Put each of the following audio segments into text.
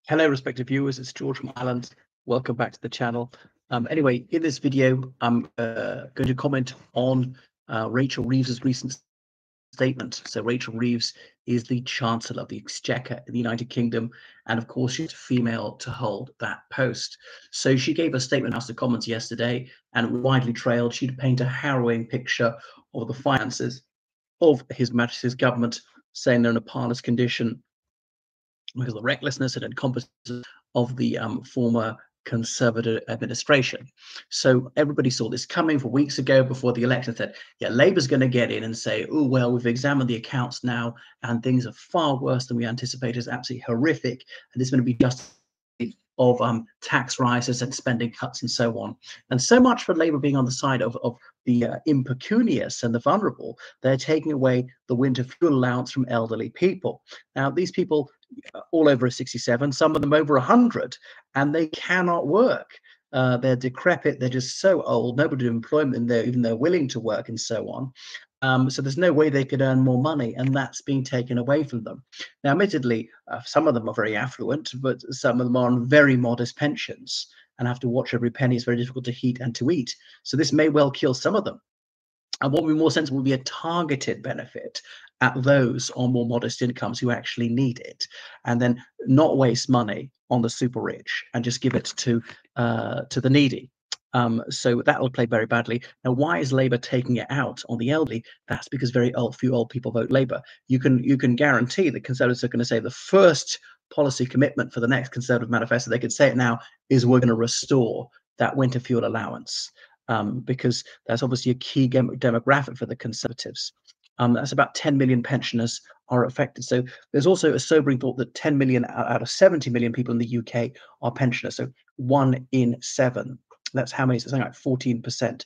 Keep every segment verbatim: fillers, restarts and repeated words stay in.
Hello, respected viewers. It's George from Ireland. Welcome back to the channel. Um, anyway, in this video, I'm uh, going to comment on uh, Rachel Reeves's recent statement. So Rachel Reeves is the Chancellor of the Exchequer in the United Kingdom, and of course, she's female to hold that post. So she gave a statement in House of Commons yesterday, and widely trailed. She'd paint a harrowing picture of the finances of His Majesty's government, saying they're in a parlous condition because of the recklessness and incompetence of the um, former Conservative administration. So everybody saw this coming for weeks ago before the election. Said, yeah, Labour's going to get in and say, oh, well, we've examined the accounts now and things are far worse than we anticipated. It's absolutely horrific. And it's going to be just of um, tax rises and spending cuts and so on. And so much for Labour being on the side of, of the uh, impecunious and the vulnerable. They're taking away the winter fuel allowance from elderly people. Now, these people all over sixty-seven, some of them over one hundred, and they cannot work. Uh, they're decrepit. They're just so old. Nobody to employ them, and they're, even they're willing to work and so on. Um, so there's no way they could earn more money, and that's being taken away from them. Now, admittedly, uh, some of them are very affluent, but some of them are on very modest pensions and have to watch every penny. It's very difficult to heat and to eat. So this may well kill some of them. And what would be more sensible would be a targeted benefit at those on more modest incomes who actually need it, and then not waste money on the super rich and just give it to uh, to the needy. Um, so that will play very badly. Now, why is Labour taking it out on the elderly? That's because very old, few old people vote Labour. You can you can guarantee that Conservatives are going to say the first policy commitment for the next Conservative manifesto, they could say it now, is we're going to restore that winter fuel allowance. Um, because that's obviously a key dem demographic for the Conservatives. Um, that's about ten million pensioners are affected. So there's also a sobering thought that ten million out of seventy million people in the U K are pensioners. So one in seven. That's how many? So something like fourteen percent.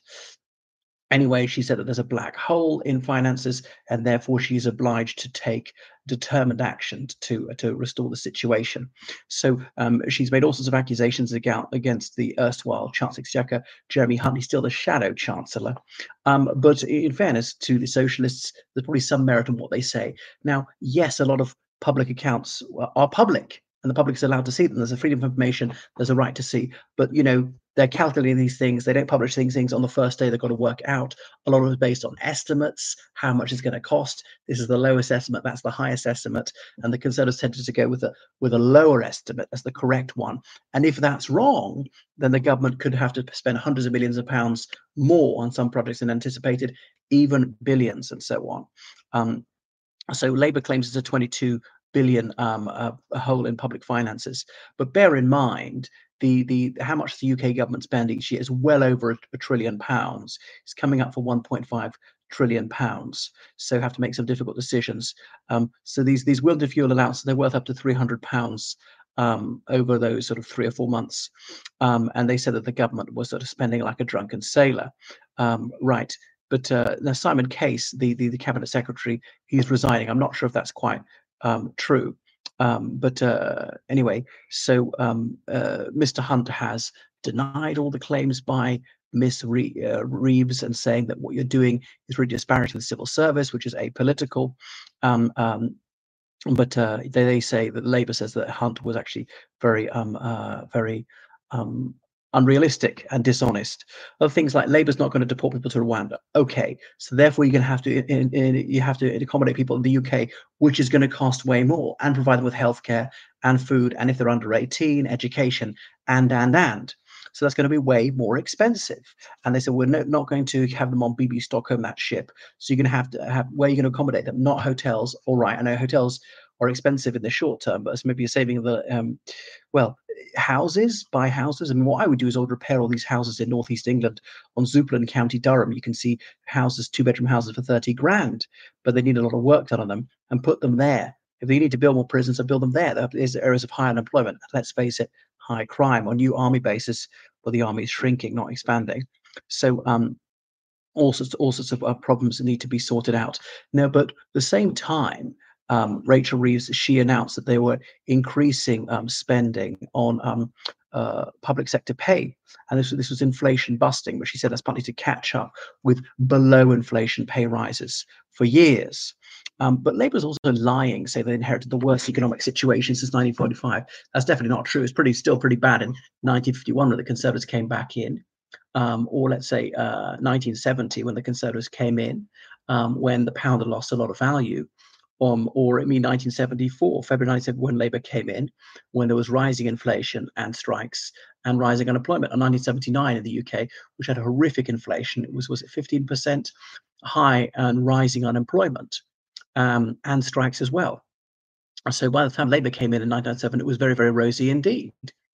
Anyway, she said that there's a black hole in finances, and therefore she's obliged to take determined action to to restore the situation. So um, she's made all sorts of accusations against the erstwhile Chancellor Exchequer, Jeremy Hunt. He's still the shadow chancellor. Um, but in fairness to the socialists, there's probably some merit in what they say. Now, yes, a lot of public accounts are public, and the public is allowed to see them. There's a freedom of information. There's a right to see. But, you know, they're calculating these things. They don't publish these things on the first day. They've got to work out. A lot of it is based on estimates, how much it's going to cost. This is the lowest estimate. That's the highest estimate. And the Conservatives tended to go with a, with a lower estimate as the correct one. And if that's wrong, then the government could have to spend hundreds of millions of pounds more on some projects than anticipated, even billions and so on. Um, so Labour claims it's a twenty-two billion um, uh, a hole in public finances. But bear in mind, the the how much the U K government spend each year is well over a, a trillion pounds. It's coming up for one point five trillion pounds. So have to make some difficult decisions. Um, so these these winter fuel allowances, they're worth up to three hundred pounds um, over those sort of three or four months. Um, and they said that the government was sort of spending like a drunken sailor. Um, right. But uh, now Simon Case, the, the the cabinet secretary, he's resigning. I'm not sure if that's quite um, true. Um, but uh, anyway, so um, uh, Mister Hunt has denied all the claims by Miss Re uh, Reeves, and saying that what you're doing is really disparaging the civil service, which is apolitical. Um, um, but uh, they, they say that Labour says that Hunt was actually very, um, uh, very um, unrealistic and dishonest. Other things like Labour's not going to deport people to Rwanda. Okay, so therefore you're going to have to in, in, you have to accommodate people in the U K, which is going to cost way more, and provide them with healthcare and food, and if they're under eighteen, education, and and and. So that's going to be way more expensive. And they said, we're no, not going to have them on B B Stockholm, that ship. So you're going to have to have where you're going to accommodate them, not hotels. All right, I know hotels are expensive in the short term, but it's maybe a saving of the, um, well, houses, buy houses. I mean, what I would do is I would repair all these houses in northeast England on Zuperland, County Durham. You can see houses, two bedroom houses for thirty grand, but they need a lot of work done on them, and put them there. If they need to build more prisons, I build them there. There's areas of high unemployment. Let's face it, high crime, or new army bases where the army is shrinking, not expanding. So um, all sorts, all sorts of uh, problems need to be sorted out. Now, but at the same time, um, Rachel Reeves, she announced that they were increasing um, spending on um, uh, public sector pay. And this, this was inflation busting, but she said that's partly to catch up with below inflation pay rises for years. Um, but Labour's also lying, say they inherited the worst economic situation since nineteen forty-five. That's definitely not true. It's pretty still pretty bad in nineteen fifty-one when the Conservatives came back in, um, or let's say uh, nineteen seventy when the Conservatives came in, um, when the pound had lost a lot of value. Um, or I mean nineteen seventy-four, February nineteen seventy-four, when Labour came in, when there was rising inflation and strikes and rising unemployment. And nineteen seventy-nine in the U K, which had a horrific inflation, it was was it fifteen percent high and rising unemployment, um, and strikes as well. So by the time Labour came in in nineteen ninety-seven, it was very, very rosy indeed.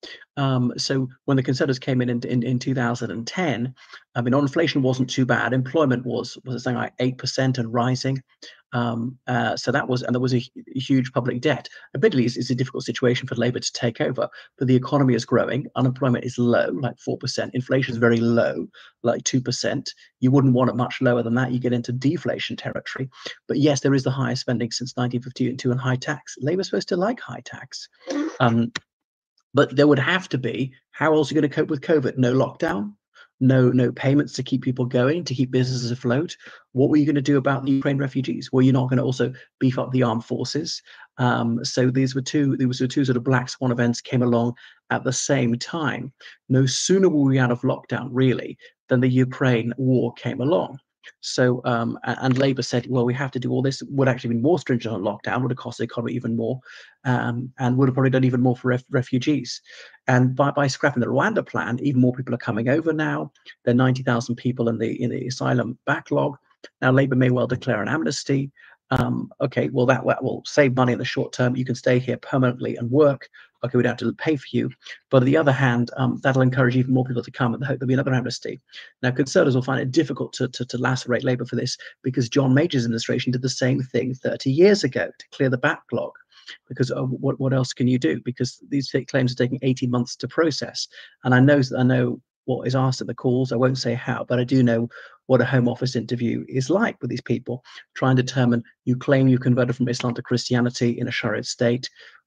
Um, so when the Conservatives came in in, in, in two thousand ten, I mean, inflation wasn't too bad. Employment was was something like eight percent and rising. Um, uh, so that was, and there was a, a huge public debt. Admittedly, it's, it's a difficult situation for Labour to take over, but the economy is growing. Unemployment is low, like four percent. Inflation is very low, like two percent. You wouldn't want it much lower than that. You get into deflation territory. But yes, there is the highest spending since nineteen fifty-two and high tax. Labour's supposed to like high tax. Um, But there would have to be, how else are you going to cope with COVID? No lockdown, no no payments to keep people going, to keep businesses afloat. What were you going to do about the Ukraine refugees? Were you not going to also beef up the armed forces? Um, so these were two, these were two sort of black swan events came along at the same time. No sooner were we out of lockdown, really, than the Ukraine war came along. So, um, and Labour said, well, we have to do all this. Would actually be more stringent on lockdown, would have cost the economy even more, um, and would have probably done even more for ref refugees. And by, by scrapping the Rwanda plan, even more people are coming over now. There are ninety thousand people in the in the asylum backlog. Now, Labour may well declare an amnesty. Um, okay, well, that, that will save money in the short term. You can stay here permanently and work. Okay, we don't have to pay for you. But on the other hand, um, that'll encourage even more people to come, and the hope there'll be another amnesty. Now, Conservatives will find it difficult to, to, to lacerate Labour for this, because John Major's administration did the same thing thirty years ago to clear the backlog. Because uh, what, what else can you do? Because these claims are taking eighteen months to process. And I know, I know what is asked at the calls. I won't say how, but I do know what a Home Office interview is like with these people. Try and determine, you claim you converted from Islam to Christianity in a Sharia state.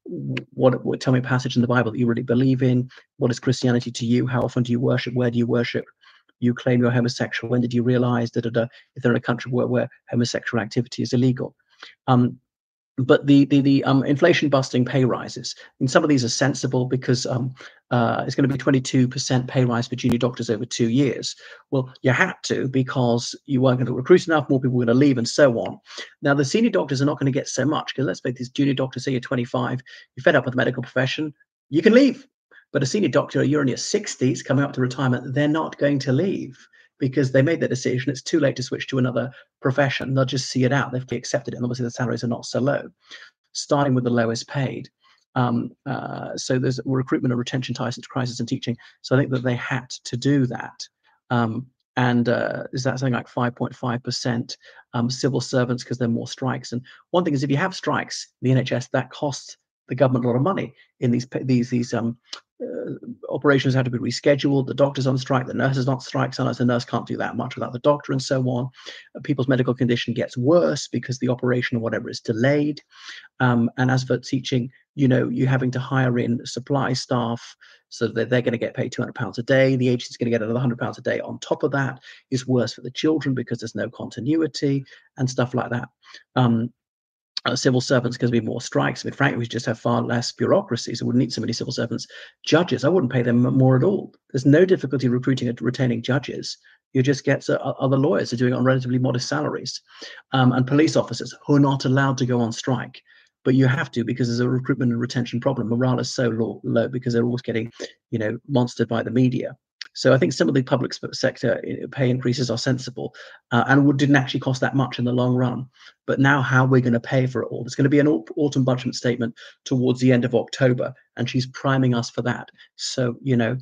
What, what, tell me a passage in the Bible that you really believe in. What is Christianity to you? How often do you worship? Where do you worship? You claim you're homosexual. When did you realize that if they're in a country where, where homosexual activity is illegal? Um, But the the the um, inflation busting pay rises, and some of these are sensible, because um, uh, it's going to be twenty-two percent pay rise for junior doctors over two years. Well, you had to, because you weren't going to recruit enough, more people were going to leave, and so on. Now, the senior doctors are not going to get so much, because let's make these junior doctors, say you're twenty-five, you're fed up with the medical profession, you can leave. But a senior doctor, you're in your sixties, coming up to retirement, they're not going to leave, because they made their decision. It's too late to switch to another profession. They'll just see it out. They've accepted it, and obviously the salaries are not so low, starting with the lowest paid. Um, uh, so there's recruitment and retention ties into crisis and teaching. So I think that they had to do that. Um, and uh, is that something like five point five percent um, civil servants, because there are more strikes? And one thing is, if you have strikes, the N H S, that costs the government a lot of money in these these these um, uh, operations have to be rescheduled. The doctor's on strike, the nurse is on strike. Sometimes the nurse can't do that much without the doctor, and so on. Uh, people's medical condition gets worse because the operation or whatever is delayed. Um, and as for teaching, you know, you're having to hire in supply staff so that they're going to get paid two hundred pounds a day. The agency's going to get another one hundred pounds a day on top of that. It's worse for the children because there's no continuity and stuff like that. Um, Uh, civil servants, going to be more strikes. I mean, frankly, we just have far less bureaucracy, so we wouldn't need so many civil servants. Judges, I wouldn't pay them more at all. There's no difficulty recruiting and retaining judges. You just get uh, other lawyers are doing it on relatively modest salaries, um, and police officers who are not allowed to go on strike. But you have to, because there's a recruitment and retention problem. Morale is so low, low because they're always getting, you know, monstered by the media. So I think some of the public sector pay increases are sensible, uh, and would, didn't actually cost that much in the long run. But now, how we're going to pay for it all? There's going to be an autumn budget statement towards the end of October, and she's priming us for that. So, you know,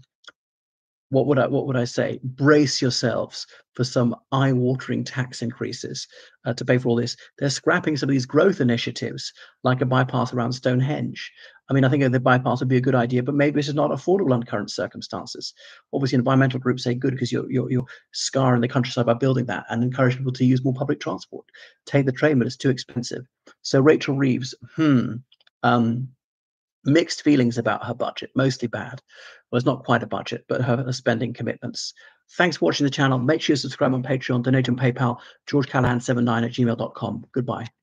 what would I what would I say? Brace yourselves for some eye-watering tax increases uh, to pay for all this. They're scrapping some of these growth initiatives, like a bypass around Stonehenge. I mean, I think the bypass would be a good idea, but maybe this is not affordable under current circumstances. Obviously, environmental groups say good, because you're, you're, you're scarring the countryside by building that, and encourage people to use more public transport. Take the train, but it's too expensive. So Rachel Reeves, hmm, um, mixed feelings about her budget, mostly bad. Well, it's not quite a budget, but her, her spending commitments. Thanks for watching the channel. Make sure you subscribe on Patreon, donate on PayPal, george callahan seventy-nine at gmail dot com. Goodbye.